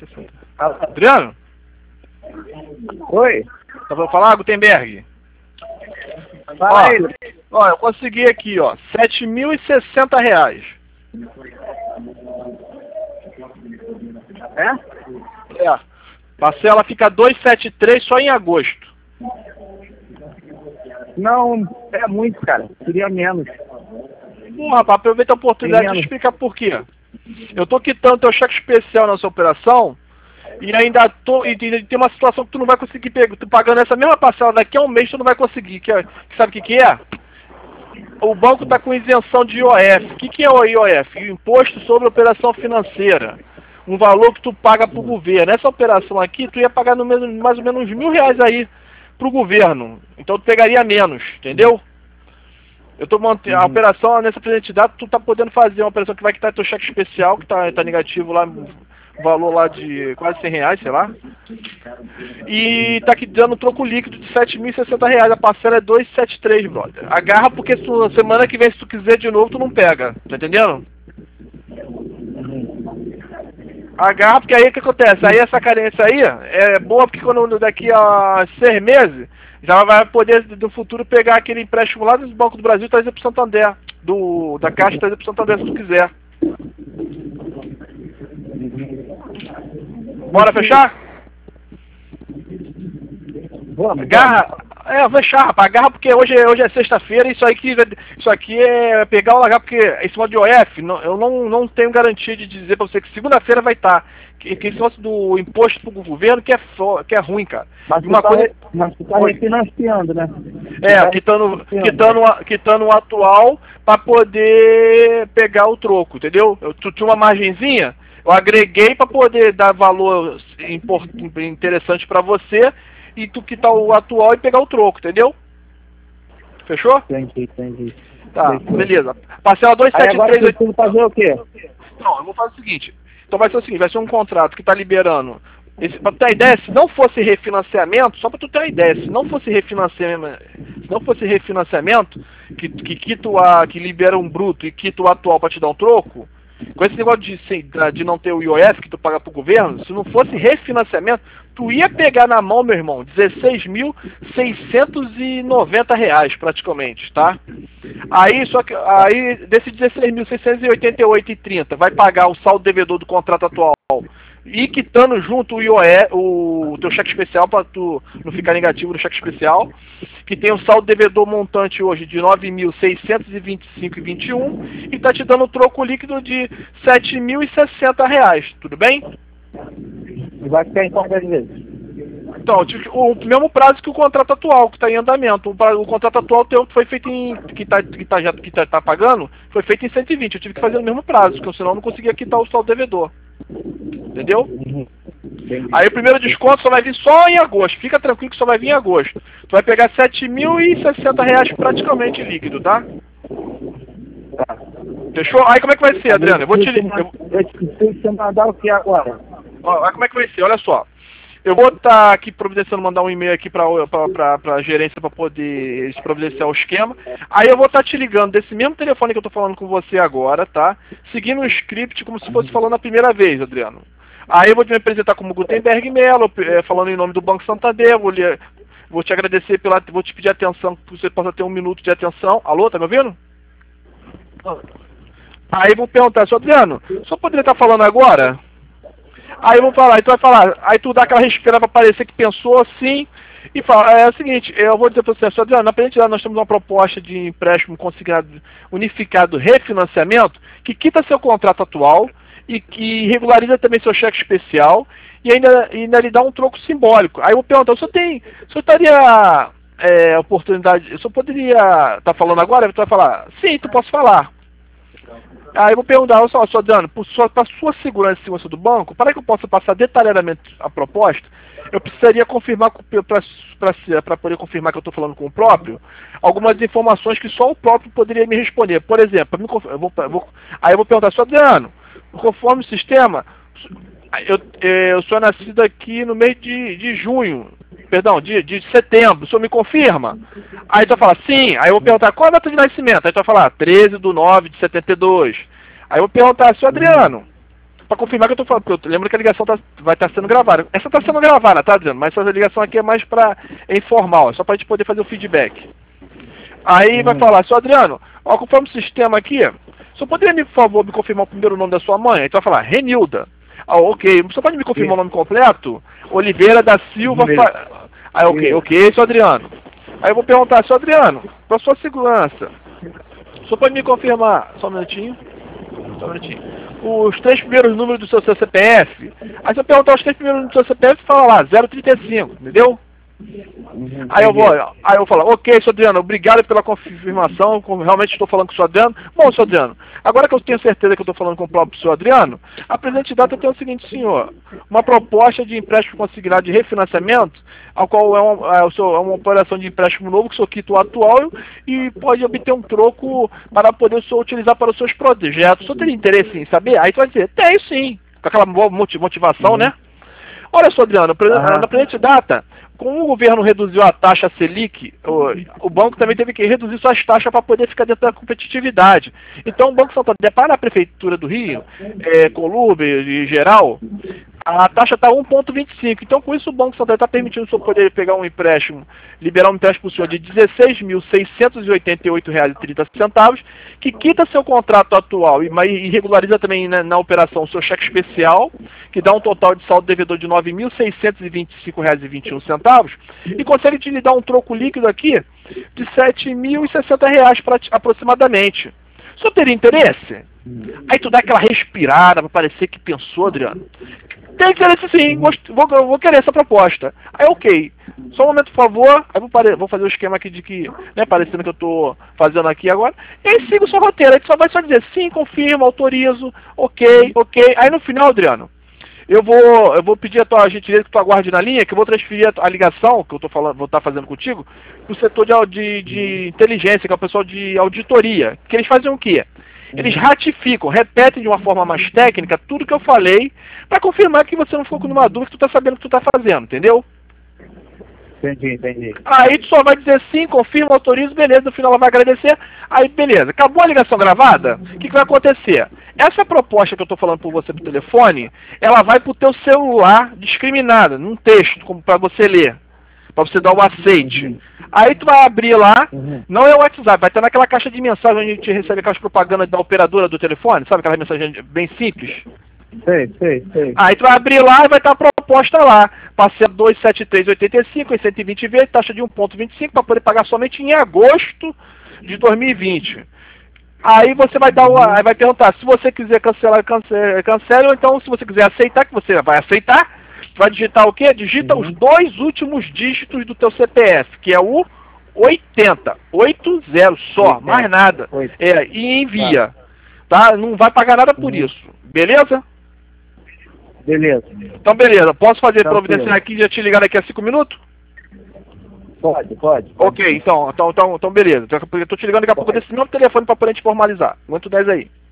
60. Adriano? Oi? Tá pra falar, Gutenberg? Fala aí. Ó, eu consegui aqui, ó, R$7.060. É? É. Parcela fica 273 só em agosto. Não, é muito, cara. Queria menos. Rapaz, aproveita a oportunidade de explicar por quê. Eu tô quitando teu cheque especial nessa operação e ainda tô. E tem uma situação que tu não vai conseguir pegar. Tu pagando essa mesma parcela daqui a um mês, tu não vai conseguir. Sabe o que é? O banco tá com isenção de IOF. O que é o IOF? O Imposto sobre Operação Financeira. Um valor que tu paga pro governo. Essa operação aqui, tu ia pagar no menos, mais ou menos uns R$1.000 aí pro governo. Então tu pegaria menos, entendeu? Eu tô mantendo a operação nessa presente data, tu tá podendo fazer uma operação que vai quitar teu cheque especial, que tá negativo lá, valor lá de quase R$100, sei lá. E tá aqui dando um troco líquido de R$7.060. A parcela é 273, brother. Agarra porque semana que vem, se tu quiser de novo, tu não pega. Tá entendendo? Agarra, porque aí o que acontece? Aí essa carência aí é boa porque quando daqui a 6 meses já vai poder no futuro pegar aquele empréstimo lá do Banco do Brasil e trazer pro Santander. Da Caixa trazer pro Santander se tu quiser. Bora fechar? Agarra. Fechar, rapaz. Agarra porque hoje é sexta-feira e isso aqui é pegar ou largar, porque em cima de OF, eu não tenho garantia de dizer pra você que segunda-feira vai estar. Que esse negócio do imposto pro governo que é ruim, cara. Mas tu tá refinanciando, né? Quitando o atual pra poder pegar o troco, entendeu? Tu tinha uma margenzinha, eu agreguei pra poder dar valor interessante pra você e tu quitar o atual e pegar o troco, entendeu? Fechou? Entendi. Tá, beleza. Parcela 273. Aí agora tu fazer o quê? Não, eu vou fazer o seguinte. Então vai ser o seguinte, vai ser um contrato que tá liberando. Pra tu ter ideia, se não fosse refinanciamento, só pra tu ter uma ideia, se não fosse refinanciamento, que libera um bruto e quita o atual pra te dar um troco, com esse negócio de não ter o IOF que tu paga pro governo, se não fosse refinanciamento, tu ia pegar na mão, meu irmão, R$16.690 praticamente, tá? Aí desse R$16.688,30 vai pagar o saldo devedor do contrato atual e quitando junto o teu cheque especial para tu não ficar negativo no cheque especial, que tem um saldo devedor montante hoje de R$9.625,21 e tá te dando um troco líquido de R$7.060, tudo bem? Vai ficar em quantas vezes? Então, o mesmo prazo que o contrato atual, que está em andamento. O contrato atual foi feito que tá pagando, foi feito em 120. Eu tive que fazer no mesmo prazo, porque senão eu não conseguia quitar o saldo devedor. Entendeu? Aí o primeiro desconto só vai vir só em agosto. Fica tranquilo que só vai vir em agosto. Tu vai pegar R$7.060 praticamente líquido, tá? Fechou? Aí como é que vai ser, Adriano? Eu vou te mandar o que agora? Ó, como é que vai ser? Olha só. Eu vou estar aqui providenciando, mandar um e-mail aqui pra gerência para poder eles providenciar o esquema. Aí eu vou estar te ligando desse mesmo telefone que eu tô falando com você agora, tá? Seguindo o script como se fosse falando a primeira vez, Adriano. Aí eu vou te apresentar como Gutenberg Melo, falando em nome do Banco Santander, vou te agradecer vou te pedir atenção, que você possa ter um minuto de atenção. Alô, tá me ouvindo? Aí vou perguntar, senhor Adriano, só poderia estar falando agora? Aí eu vou falar, tu vai falar, aí tu dá aquela respirada pra parecer que pensou assim, e fala, é o seguinte, eu vou dizer pra você, senhor Adriano, na presente nós temos uma proposta de empréstimo consignado unificado refinanciamento, que quita seu contrato atual, e que regulariza também seu cheque especial, e ainda lhe dá um troco simbólico. Aí eu vou perguntar, o senhor estaria oportunidade, o senhor poderia estar falando agora? Tu vai falar, sim, tu posso falar. Aí eu vou perguntar, olha só, Adriano, para sua segurança e segurança do banco, para que eu possa passar detalhadamente a proposta, eu precisaria confirmar, para poder confirmar que eu estou falando com o próprio, algumas informações que só o próprio poderia me responder. Por exemplo, aí eu vou perguntar, senhor Adriano, conforme o sistema, eu sou nascido aqui no mês de junho, perdão, de setembro, o senhor me confirma? Aí tu vai falar, sim. Aí eu vou perguntar, qual a data de nascimento? Aí tu vai falar, 13/9/72. Aí eu vou perguntar, senhor Adriano, Pra confirmar que eu tô falando, porque eu lembro que a ligação vai estar sendo gravada. Essa tá sendo gravada, tá, Adriano? Mas essa ligação aqui é mais é informal, é só pra gente poder fazer o feedback. Aí vai falar, seu Adriano, ó, conforme o sistema aqui, só poderia, por favor, me confirmar o primeiro nome da sua mãe? Aí tu vai falar, Renilda. Ah, ok. Você pode me confirmar o nome completo? Oliveira da Silva. Aí, ok, seu Adriano. Aí eu vou perguntar, seu Adriano, pra sua segurança, só pode me confirmar, só um minutinho, os 3 primeiros números do seu CPF. Aí se eu perguntar os 3 primeiros números do seu CPF, fala lá, 035, entendeu? Aí eu falo, ok, seu Adriano, obrigado pela confirmação, realmente estou falando com o seu Adriano. Bom, seu Adriano, agora que eu tenho certeza que eu estou falando com o próprio seu Adriano, a presente data tem o seguinte, senhor, uma proposta de empréstimo consignado de refinanciamento, ao qual é uma operação de empréstimo novo que o senhor quita o atual e pode obter um troco para poder o senhor utilizar para os seus projetos. O senhor teria interesse em saber? Aí tu vai dizer, tem sim, com aquela boa motivação, né? Olha só, Adriano, na presente data, como o governo reduziu a taxa Selic, o banco também teve que reduzir suas taxas para poder ficar dentro da competitividade. Então, o Banco Santander, para a Prefeitura do Rio, Colube e geral, a taxa está 1,25. Então, com isso, o Banco Santander está permitindo o senhor poder pegar um empréstimo, liberar um empréstimo para o senhor de R$ 16.688,30, que quita seu contrato atual e regulariza também na operação o seu cheque especial, que dá um total de saldo devedor de R$ 9.625,21, e consegue te lhe dar um troco líquido aqui de R$ 7.060 aproximadamente. O senhor teria interesse? Aí tu dá aquela respirada para parecer que pensou, Adriano. Tem interesse sim, vou querer essa proposta. Aí ok, só um momento por favor, aí vou fazer o esquema aqui de que, né, parecendo que eu tô fazendo aqui agora, e aí siga o seu roteiro, aí tu só vai dizer sim, confirmo, autorizo, ok, aí no final, Adriano, eu vou pedir a tua gentileza que tu aguarde na linha, que eu vou transferir a ligação que eu vou estar fazendo contigo pro setor de inteligência, que é o pessoal de auditoria, que eles fazem o quê? Eles ratificam, repetem de uma forma mais técnica tudo que eu falei, para confirmar que você não ficou com nenhuma dúvida, que tu tá sabendo o que tu tá fazendo, entendeu? Entendi. Aí tu só vai dizer sim, confirma, autorizo, beleza, no final ela vai agradecer, aí beleza. Acabou a ligação gravada, o que vai acontecer? Essa proposta que eu tô falando por você por telefone, ela vai pro teu celular discriminada, num texto, como para você ler, para você dar o aceite. Aí tu vai abrir lá, não é o WhatsApp, vai estar naquela caixa de mensagem onde a gente recebe aquelas propagandas da operadora do telefone, sabe aquela mensagem bem simples? Sei. Aí tu vai abrir lá e vai estar a proposta lá. Parcela 273,85 em 120 vezes, taxa de 1,25 para poder pagar somente em agosto de 2020. Aí você vai dar aí vai perguntar, se você quiser cancelar, cancele, ou então se você quiser aceitar, que você vai aceitar, vai digitar o quê? Digita os 2 últimos dígitos do teu CPF, que é o 80 só, mais nada. E envia. Tá? Não vai pagar nada por isso. Beleza? Beleza. Então beleza, posso fazer providenciar aqui e já te ligar daqui a 5 minutos? Pode. Ok, então beleza. Eu tô te ligando daqui a pouco desse mesmo telefone para poder te formalizar. Aguento 10 aí.